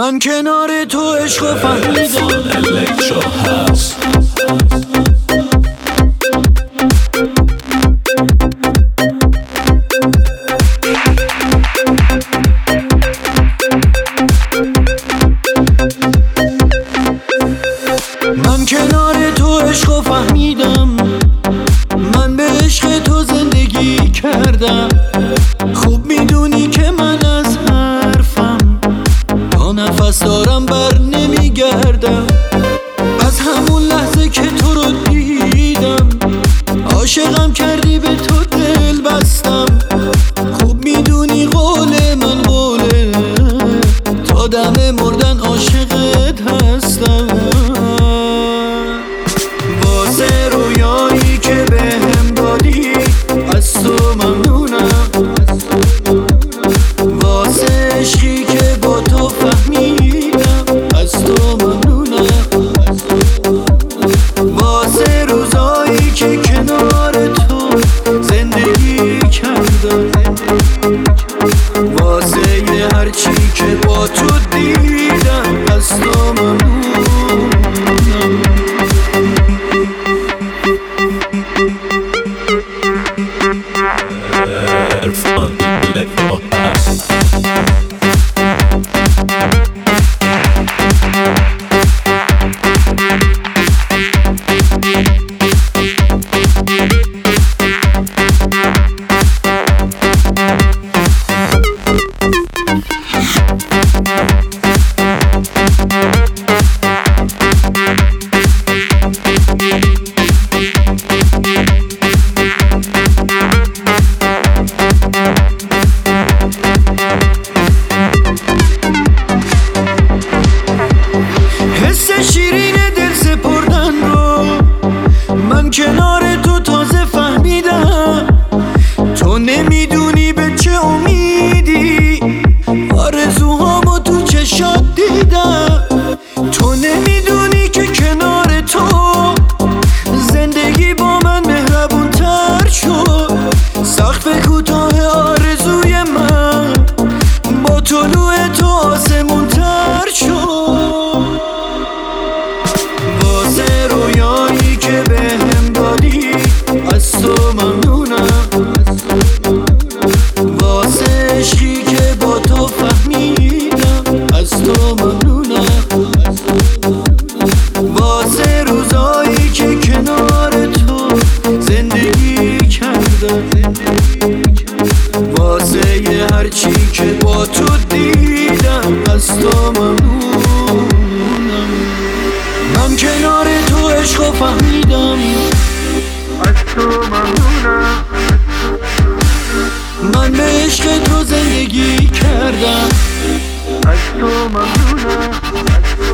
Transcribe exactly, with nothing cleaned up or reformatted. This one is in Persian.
من کنار تو عشق فهمیدم. الکترو هاوس. من کنار تو عشق فهمیدم، من به عشق تو زندگی کردم. خوب میدونی که من از حرفم تا نفس دارم بر نمیگردم. از همون لحظه که تو رو دیدم عاشقم کردی، به تو دل بستم. خوب میدونی قول من قوله، تا دم مردن عاشقت هستم. واسه رویایی که بهم دادی از تو ممنونم، واسه عشقی که با تو فهمیدم از تو ممنونم، واسه روزایی که کنار تو زندگی کردم، واسه یه هرچی که با تو دیدم از تو ممنونم. عرفان الکترو هاوس. شیرین دل سپردن رو من کنار تو تازه فهمیدم. تو نمیدونی به چه امیدی آرزوهامو تو چشات دیدم. تو نمیدونی که کنار تو زندگی با من مهربون تر شد. سقف کوتاه آرزوی من با طلوع تو آسمون تر شد. واسه رویایی که بهم دادی از تو ممنونم، واسه عشقی که با تو فهمیدم از تو ممنونم، واسه روزایی که کنار تو زندگی کردم، واسه یه هرچی که با تو دیدم از تو ممنونم. من کنار تو عشق فهمیدم از تو ممنونم، من به عشق تو زندگی کردم از تو ممنونم.